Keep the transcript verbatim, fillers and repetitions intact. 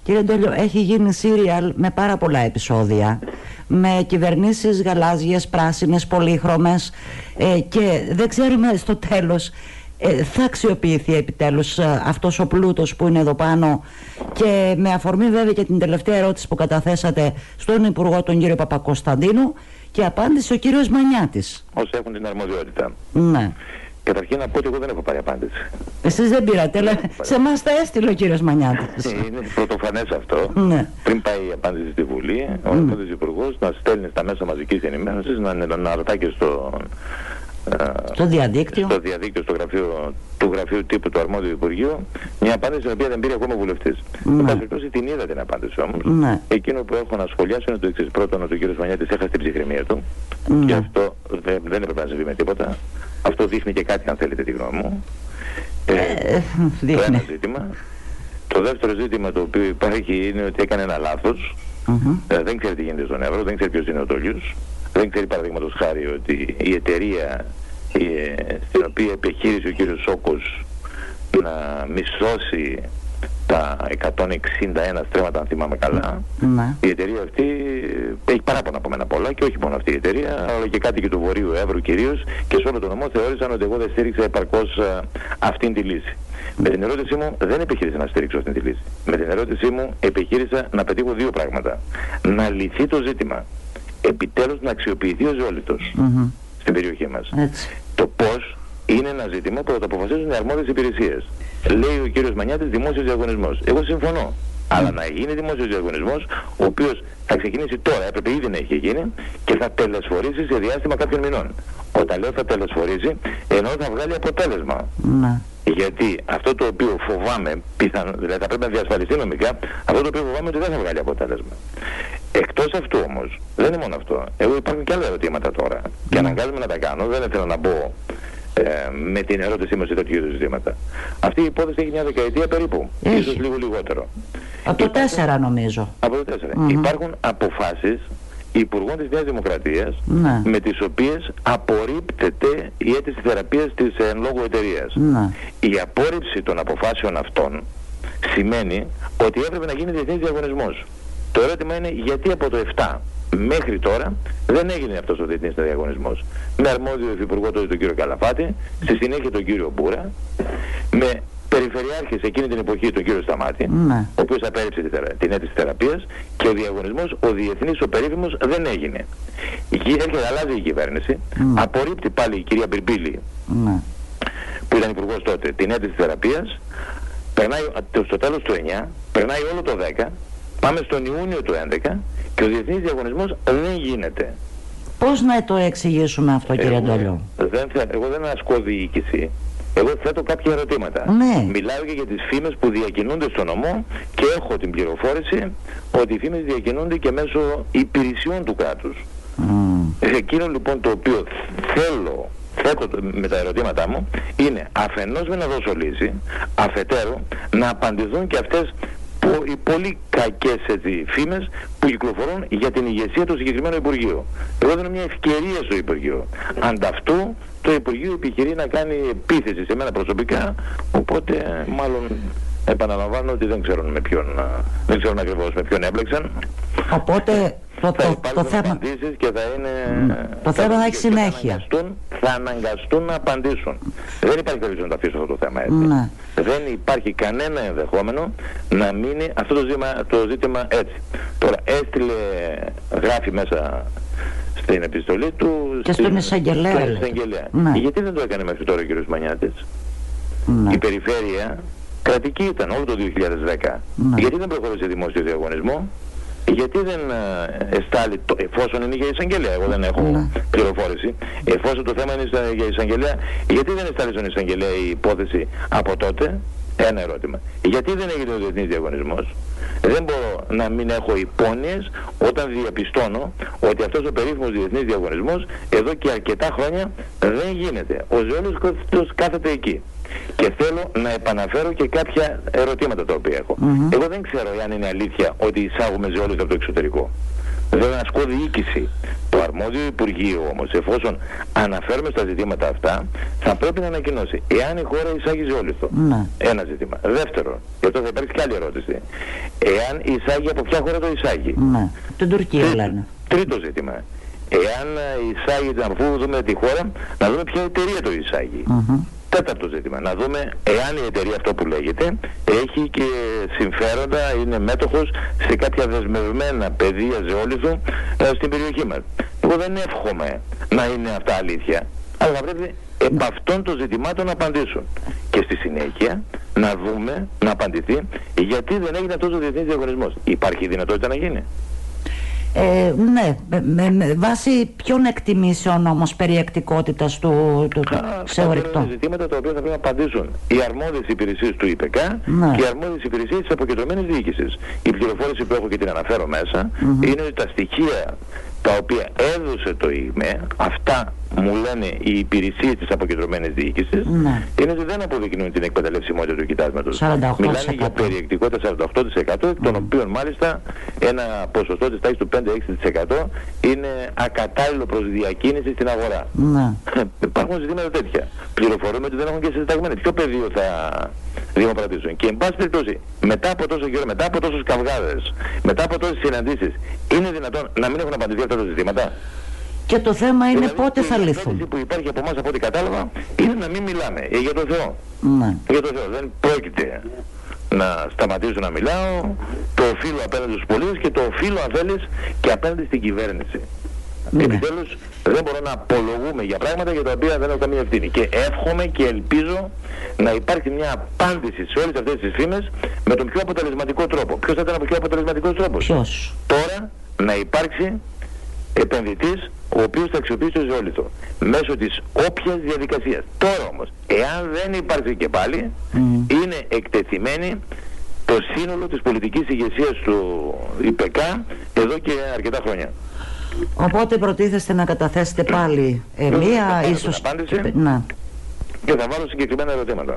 Κύριε Ντόλιο, έχει γίνει σύριαλ με πάρα πολλά επεισόδια, με κυβερνήσεις γαλάζιες, πράσινες, πολύχρωμες, ε, και δεν ξέρουμε στο τέλος ε, θα αξιοποιηθεί επιτέλους ε, αυτός ο πλούτος που είναι εδώ πάνω. Και με αφορμή βέβαια και την τελευταία ερώτηση που καταθέσατε στον Υπουργό, τον κύριο Παπακοσταντίνου, και απάντησε ο κύριος Μανιάτης. Όσοι έχουν την αρμοδιότητα. Ναι. Καταρχήν να πω ότι εγώ δεν έχω πάρει απάντηση. Εσείς δεν πήρατε, αλλά σε εμάς τα έστειλε ο κύριος Μανιάτης. Είναι πρωτοφανές αυτό. Ναι. Πριν πάει η απάντηση στη Βουλή, ο αρμόδιος mm. υπουργός να στέλνει στα μέσα μαζικής ενημέρωσης, να, να ρωτά και στο, στο διαδίκτυο, στο, διαδίκτυο, στο γραφείο του γραφείου τύπου του αρμόδιου Υπουργείου, μια απάντηση την οποία δεν πήρε ακόμα ο βουλευτής. Ναι. Εν πάση περιπτώσει την είδα την απάντηση όμως. Ναι. Εκείνο που έχω να σχολιάσω είναι το εξής. Πρώτον, ότι ο κύριος Μανιάτης έχασε την ψυχραιμία του. Ναι. Και αυτό δεν, δεν έπρεπε να συμβεί με τίποτα. Αυτό δείχνει και κάτι, αν θέλετε τη γνώμη μου. Ε, ε, το ένα ζήτημα. Το δεύτερο ζήτημα το οποίο υπάρχει είναι ότι έκανε ένα λάθος. Mm-hmm. Ε, δεν ξέρει τι γίνεται στον Εύρο, δεν ξέρει ποιος είναι ο Τόλιος. Δεν ξέρει παραδείγματος χάρη ότι η εταιρεία η, στην οποία επιχείρησε ο κύριος Σόκος να μισθώσει τα εκατόν εξήντα ένα στρέμματα, αν θυμάμαι καλά. Ναι. Η εταιρεία αυτή έχει παράπονα από μένα πολλά, και όχι μόνο αυτή η εταιρεία, αλλά και κάτοικοι του Βορείου Εύρου κυρίως, και σε όλο τον νομό θεώρησαν ότι εγώ δεν στήριξα επαρκώς α, αυτήν τη λύση. Με την ερώτησή μου δεν επιχείρησα να στηρίξω αυτήν τη λύση. Με την ερώτησή μου επιχείρησα να πετύχω δύο πράγματα. Να λυθεί το ζήτημα. Επιτέλους να αξιοποιηθεί ο ζώλητος mm-hmm. στην περιοχή μας. Έτσι. Το πώς είναι ένα ζήτημα που θα το αποφασίζουν οι αρμόδιες υπηρεσίες. Λέει ο κύριος Μανιάτης δημόσιος διαγωνισμός. Εγώ συμφωνώ. Mm. Αλλά να γίνει δημόσιος διαγωνισμός, ο οποίος θα ξεκινήσει τώρα, έπρεπε ήδη να έχει γίνει, και θα τελεσφορήσει σε διάστημα κάποιων μηνών. Όταν λέω θα τελεσφορήσει, ενώ θα βγάλει αποτέλεσμα. Mm. Γιατί αυτό το οποίο φοβάμαι, πιθανό, δηλαδή θα πρέπει να διασφαλιστεί νομικά, αυτό το οποίο φοβάμαι ότι δεν θα βγάλει αποτέλεσμα. Εκτός αυτού όμως, δεν είναι μόνο αυτό. Εγώ υπάρχουν και άλλα ερωτήματα τώρα. Mm. Και αναγκάζομαι να τα κάνω, δεν ήθελα να μπω ε, με την ερώτησή μου σε τέτοιου είδους ζητήματα. Αυτή η υπόθεση έχει μια δεκαετία περίπου. Έχει. Ίσως λίγο λιγότερο. Από το τέσσερα νομίζω. Από το τέσσερα. Mm-hmm. Υπάρχουν αποφάσεις υπουργών της Νέας Δημοκρατίας, ναι. με τις οποίες απορρίπτεται η αίτηση θεραπείας της εν λόγω εταιρείας. Ναι. Η απόρριψη των αποφάσεων αυτών σημαίνει ότι έπρεπε να γίνει διεθνής διαγωνισμός. Το ερώτημα είναι γιατί από το επτά μέχρι τώρα δεν έγινε αυτός ο διεθνής διαγωνισμός. Με αρμόδιο υφυπουργό τότε τον κύριο Καλαφάτη, στη συνέχεια τον κύριο Μπούρα, με περιφερειάρχης εκείνη την εποχή τον κύριο Σταμάτη, ναι. ο οποίος απέρριψε την αίτηση θεραπείας, και ο διαγωνισμός, ο διεθνής, ο περίφημος, δεν έγινε. Έρχεται, αλλάζει η κυβέρνηση, ναι. απορρίπτει πάλι η κυρία Μπιρμπίλη, ναι. που ήταν υπουργός τότε, την αίτηση θεραπείας, περνάει στο τέλος του εννιά, περνάει όλο το δέκα, πάμε στον Ιούνιο του έντεκα και ο διεθνής διαγωνισμός δεν γίνεται. Πώς να το εξηγήσουμε αυτό, κύριε Ντόλιο? Εγώ δεν ασκώ διοίκηση. Εγώ θέτω κάποια ερωτήματα. Ναι. Μιλάω και για τις φήμες που διακινούνται στο νομό, και έχω την πληροφόρηση ότι οι φήμες διακινούνται και μέσω υπηρεσιών του κράτους. Mm. Εκείνο λοιπόν το οποίο θέλω, θέτω με τα ερωτήματά μου, είναι αφενός με να δώσω λύση, αφετέρου να απαντηθούν και αυτές που, οι πολύ κακές έτσι, φήμες που κυκλοφορούν για την ηγεσία του συγκεκριμένου Υπουργείου. Εγώ δίνω μια ευκαιρία στο Υπουργείο. Ανταυτού το Υπουργείο επιχειρεί να κάνει επίθεση σε μένα προσωπικά, οπότε μάλλον επαναλαμβάνω ότι δεν ξέρουν με ποιον, δεν ξέρουν ακριβώς με ποιον έμπλεξαν. Οπότε το, το, το, το θέμα και θα είναι, mm. το θέμα θα έχει συνέχεια. Θα αναγκαστούν, θα αναγκαστούν να απαντήσουν. Δεν υπάρχει περίπτωση να το αφήσω αυτό το θέμα έτσι. Mm. Δεν υπάρχει κανένα ενδεχόμενο να μείνει αυτό το ζήτημα, το ζήτημα έτσι. Τώρα έστειλε, γράφει μέσα στην επιστολή του και στον εισαγγελέα. Ναι. Γιατί δεν το έκανε μέχρι τώρα ο κ. Μανιάτης? Ναι. Η περιφέρεια κρατική ήταν όλο το δύο χιλιάδες δέκα. Ναι. Γιατί δεν προχώρησε δημόσιο διαγωνισμό? Γιατί δεν εστάλει, το, εφόσον είναι για εισαγγελέα, εγώ δεν έχω ναι. πληροφόρηση, εφόσον το θέμα είναι για εισαγγελέα, γιατί δεν εστάλει στον εισαγγελέα η υπόθεση από τότε? Ένα ερώτημα. Γιατί δεν έγινε ο διεθνής διαγωνισμός? Δεν μπορώ να μην έχω υπόνοιες όταν διαπιστώνω ότι αυτός ο περίφημος διεθνής διαγωνισμός εδώ και αρκετά χρόνια δεν γίνεται. Ο ζωόλογος κάθεται εκεί. Και θέλω να επαναφέρω και κάποια ερωτήματα τα οποία έχω. Mm-hmm. Εγώ δεν ξέρω αν είναι αλήθεια ότι εισάγουμε ζωόλογους από το εξωτερικό. δεν ασκώ διοίκηση. Το αρμόδιο Υπουργείο όμως, εφόσον αναφέρουμε στα ζητήματα αυτά, θα πρέπει να ανακοινώσει εάν η χώρα εισάγει ζεόλιθο. Ναι. Ένα ζήτημα. Δεύτερο, και αυτό θα υπάρξει και άλλη ερώτηση. Εάν εισάγει, από ποια χώρα το εισάγει. Ναι. Την Τουρκία λένε. Τρίτο ζήτημα. Εάν εισάγει, αφού δούμε τη χώρα, να δούμε ποια εταιρεία το εισάγει. Mm-hmm. Τέταρτο ζήτημα. Να δούμε εάν η εταιρεία, αυτό που λέγεται, έχει και συμφέροντα, είναι μέτοχος σε κάποια δεσμευμένα πεδία ζεόλιθου ε, στην περιοχή μας. Εγώ δεν εύχομαι να είναι αυτά αλήθεια, αλλά θα πρέπει επ' αυτών των ζητημάτων να απαντήσουν. Και στη συνέχεια να δούμε, να απαντηθεί, γιατί δεν έγινε αυτός ο διεθνής διαγωνισμός. Υπάρχει δυνατότητα να γίνει. Ε, ναι, με, με βάση ποιων εκτιμήσεων όμως περιεκτικότητας του, του, του ξεωρικτό. Αυτά είναι ζητήματα τα οποία θα πρέπει να απαντήσουν οι αρμόδιες υπηρεσίες του ΙΠΕΚΑ, ναι, και οι αρμόδιες υπηρεσίες της αποκεντρωμένης διοίκησης. Η πληροφόρηση που έχω και την αναφέρω μέσα mm-hmm. είναι ότι τα στοιχεία τα οποία έδωσε το ΙΜΕ, αυτά μου λένε οι υπηρεσίες της αποκεντρωμένης διοίκησης, ναι, είναι ότι δεν αποδεικνύουν την εκμεταλλευσιμότητα του κοιτάσματος. Μιλάνε για περιεκτικότητα σαράντα οκτώ τοις εκατό, mm. των οποίων μάλιστα ένα ποσοστό της τάξης του πέντε με έξι τοις εκατό είναι ακατάλληλο προς διακίνηση στην αγορά. Ναι. Υπάρχουν ζητήματα τέτοια. Πληροφορούμε ότι δεν έχουν και συνταγμένες. Ποιο πεδίο θα δημοπρατήσουν. Και εν πάση περιπτώσει, μετά από τόσο καιρό, μετά από τόσους καυγάδες, μετά από τόσες συναντήσεις, είναι δυνατόν να μην έχουν απαντηθεί αυτά τα ζητήματα? Και το θέμα είναι δηλαδή, πότε θα λυθούν. Η που υπάρχει από εμάς, από ό,τι κατάλαβα, είναι να μην μιλάμε. Ε, για το Θεό. Ναι. Για το Θεό. Δεν πρόκειται να σταματήσω να μιλάω. Το οφείλω απέναντι στους πολίτες και το οφείλω, αν θέλεις, και απέναντι στην κυβέρνηση. Ναι. Επιτέλους, δεν μπορώ να απολογούμε για πράγματα για τα οποία δεν έχω καμία ευθύνη. Και εύχομαι και ελπίζω να υπάρχει μια απάντηση σε όλες αυτές τις φήμες με τον πιο αποτελεσματικό τρόπο. Ποιος θα ήταν ο πιο αποτελεσματικός τρόπος? Ποιος? Τώρα να υπάρξει επενδυτής ο οποίος θα αξιοποιήσει το ζεόλιθο μέσω της όποιας διαδικασίας. Τώρα όμως, εάν δεν υπάρξει και πάλι, mm. είναι εκτεθειμένη το σύνολο της πολιτικής ηγεσίας του ΙΠΕΚΑ εδώ και αρκετά χρόνια. Οπότε προτίθεστε να καταθέσετε πάλι ε, μία ίσως... Απάντηση, και θα βάλω συγκεκριμένα ερωτήματα.